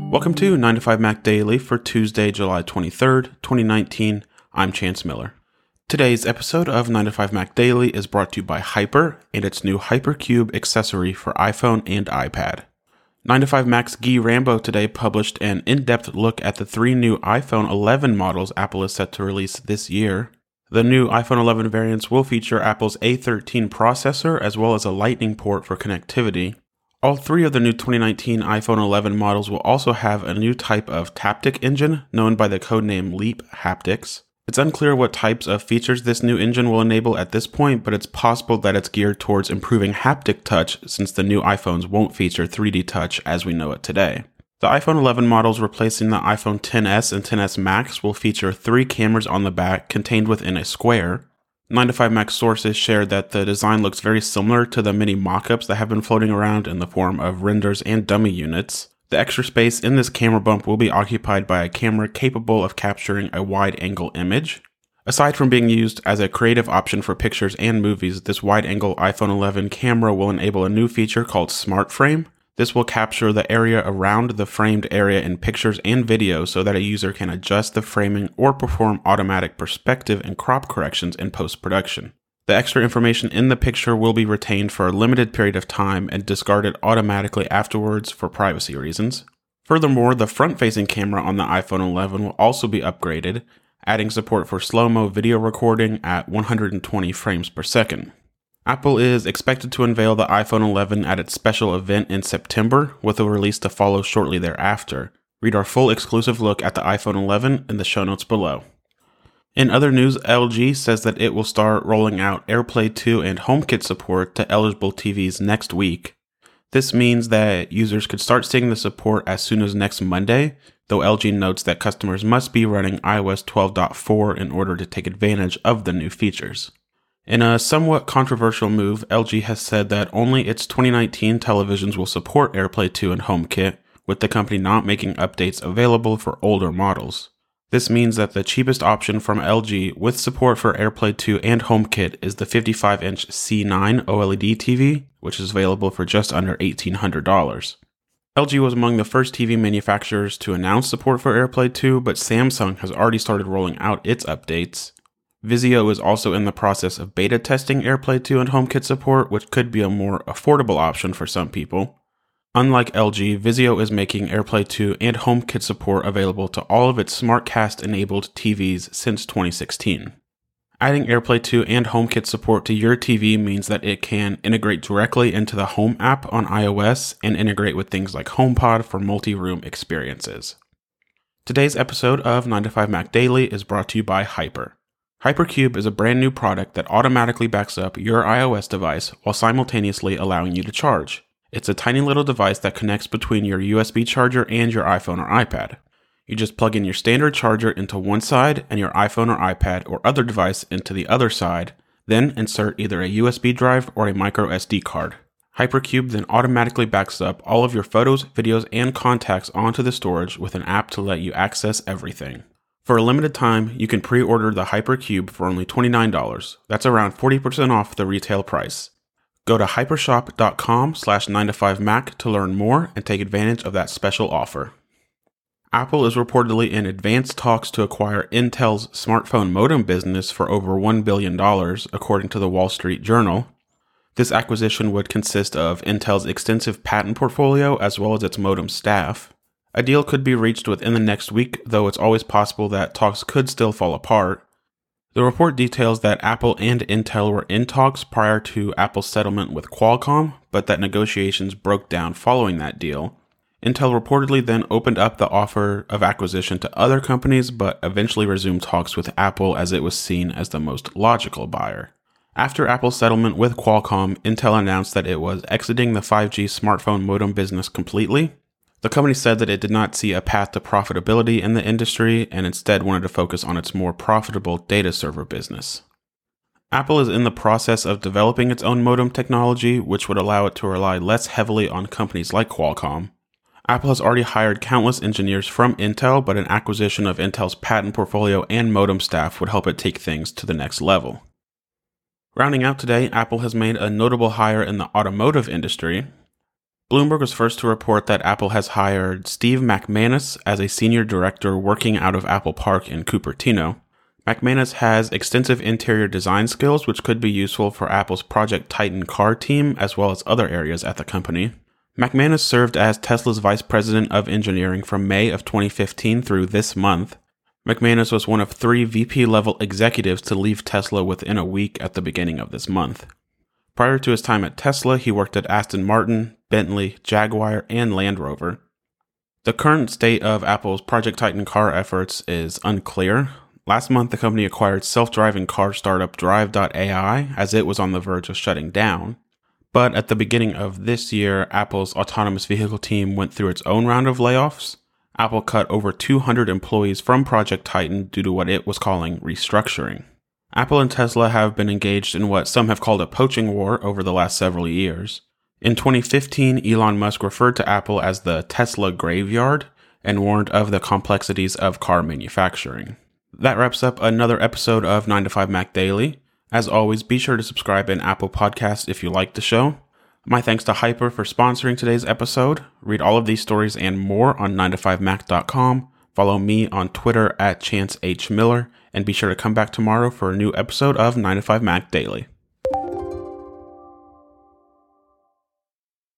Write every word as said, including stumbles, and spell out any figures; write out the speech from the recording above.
Welcome to nine to five Mac Daily for Tuesday, July twenty-third, twenty nineteen. I'm Chance Miller. Today's episode of nine to five Mac Daily is brought to you by Hyper and its new Hypercube accessory for iPhone and iPad. nine to five Mac's Guy Rambo today published an in-depth look at the three new iPhone eleven models Apple is set to release this year. The new iPhone eleven variants will feature Apple's A thirteen processor as well as a Lightning port for connectivity. All three of the new twenty nineteen iPhone eleven models will also have a new type of Taptic engine known by the codename Leap Haptics. It's unclear what types of features this new engine will enable at this point, but it's possible that it's geared towards improving haptic touch since the new iPhones won't feature three D touch as we know it today. The iPhone eleven models replacing the iPhone X S and X S Max will feature three cameras on the back contained within a square. nine to five Mac sources shared that the design looks very similar to the many mock-ups that have been floating around in the form of renders and dummy units. The extra space in this camera bump will be occupied by a camera capable of capturing a wide-angle image. Aside from being used as a creative option for pictures and movies, this wide-angle iPhone eleven camera will enable a new feature called Smart Frame. This will capture the area around the framed area in pictures and videos so that a user can adjust the framing or perform automatic perspective and crop corrections in post-production. The extra information in the picture will be retained for a limited period of time and discarded automatically afterwards for privacy reasons. Furthermore, the front-facing camera on the iPhone eleven will also be upgraded, adding support for slow-mo video recording at one hundred twenty frames per second. Apple is expected to unveil the iPhone eleven at its special event in September, with a release to follow shortly thereafter. Read our full exclusive look at the iPhone eleven in the show notes below. In other news, L G says that it will start rolling out AirPlay two and HomeKit support to eligible T Vs next week. This means that users could start seeing the support as soon as next Monday, though L G notes that customers must be running i O S twelve point four in order to take advantage of the new features. In a somewhat controversial move, L G has said that only its twenty nineteen televisions will support AirPlay two and HomeKit, with the company not making updates available for older models. This means that the cheapest option from L G with support for AirPlay two and HomeKit is the fifty-five inch C nine OLED T V, which is available for just under eighteen hundred dollars. L G was among the first T V manufacturers to announce support for AirPlay two, but Samsung has already started rolling out its updates. Vizio is also in the process of beta testing AirPlay two and HomeKit support, which could be a more affordable option for some people. Unlike L G, Vizio is making AirPlay two and HomeKit support available to all of its SmartCast-enabled T Vs since twenty sixteen. Adding AirPlay two and HomeKit support to your T V means that it can integrate directly into the Home app on iOS and integrate with things like HomePod for multi-room experiences. Today's episode of nine to five Mac Daily is brought to you by Hyper. Hypercube is a brand new product that automatically backs up your iOS device while simultaneously allowing you to charge. It's a tiny little device that connects between your U S B charger and your iPhone or iPad. You just plug in your standard charger into one side and your iPhone or iPad or other device into the other side, then insert either a U S B drive or a micro S D card. Hypercube then automatically backs up all of your photos, videos, and contacts onto the storage with an app to let you access everything. For a limited time, you can pre-order the Hypercube for only twenty-nine dollars. That's around forty percent off the retail price. Go to hypershop.com slash 9 to 5 Mac to learn more and take advantage of that special offer. Apple is reportedly in advanced talks to acquire Intel's smartphone modem business for over one billion dollars, according to the Wall Street Journal. This acquisition would consist of Intel's extensive patent portfolio as well as its modem staff. A deal could be reached within the next week, though it's always possible that talks could still fall apart. The report details that Apple and Intel were in talks prior to Apple's settlement with Qualcomm, but that negotiations broke down following that deal. Intel reportedly then opened up the offer of acquisition to other companies, but eventually resumed talks with Apple as it was seen as the most logical buyer. After Apple's settlement with Qualcomm, Intel announced that it was exiting the five G smartphone modem business completely. The company said that it did not see a path to profitability in the industry and instead wanted to focus on its more profitable data server business. Apple is in the process of developing its own modem technology, which would allow it to rely less heavily on companies like Qualcomm. Apple has already hired countless engineers from Intel, but an acquisition of Intel's patent portfolio and modem staff would help it take things to the next level. Rounding out today, Apple has made a notable hire in the automotive industry. Bloomberg was first to report that Apple has hired Steve McManus as a senior director working out of Apple Park in Cupertino. McManus has extensive interior design skills, which could be useful for Apple's Project Titan car team as well as other areas at the company. McManus served as Tesla's vice president of engineering from May of twenty fifteen through this month. McManus was one of three V P-level executives to leave Tesla within a week at the beginning of this month. Prior to his time at Tesla, he worked at Aston Martin, Bentley, Jaguar, and Land Rover. The current state of Apple's Project Titan car efforts is unclear. Last month, the company acquired self-driving car startup Drive dot A I as it was on the verge of shutting down. But at the beginning of this year, Apple's autonomous vehicle team went through its own round of layoffs. Apple cut over two hundred employees from Project Titan due to what it was calling restructuring. Apple and Tesla have been engaged in what some have called a poaching war over the last several years. In twenty fifteen, Elon Musk referred to Apple as the Tesla graveyard and warned of the complexities of car manufacturing. That wraps up another episode of nine to five Mac Daily. As always, be sure to subscribe in Apple Podcasts if you like the show. My thanks to Hyper for sponsoring today's episode. Read all of these stories and more on nine to five mac dot com. Follow me on Twitter at Chance H. Miller, and be sure to come back tomorrow for a new episode of nine to five Mac Daily.